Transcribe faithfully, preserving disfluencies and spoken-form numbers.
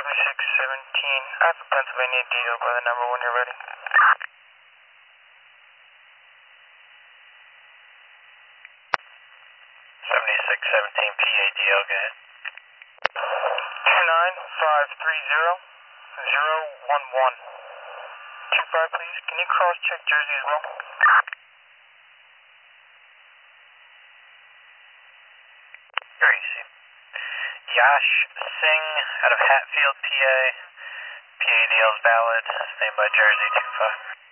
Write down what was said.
seventy-six seventeen. I have a Pennsylvania D O by the number when you're ready. seventy-six seventeen P A D O, go ahead. two nine five three zero zero one one. two five, please. Can you cross check Jersey as well? Very easy. Yash Singh out of Hatfield, P A. P A D L is valid. Stand by Jersey two five.